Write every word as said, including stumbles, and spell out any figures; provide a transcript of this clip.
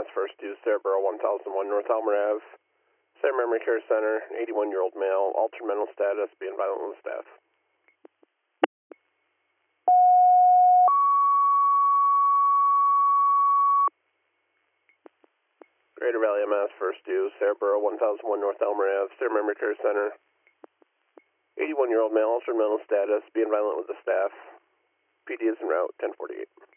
Mass, first due, Sarahboro, one thousand one North Elmer Ave. Sarah Memory Care Center, eighty-one-year-old male, altered mental status, being violent with staff. Greater Valley M S, first due, Sarahboro, one thousand one North Elmer Ave, Sarah Memory Care Center. eighty-one-year-old male, altered mental status, being violent with the staff. P D is en route, ten forty-eight.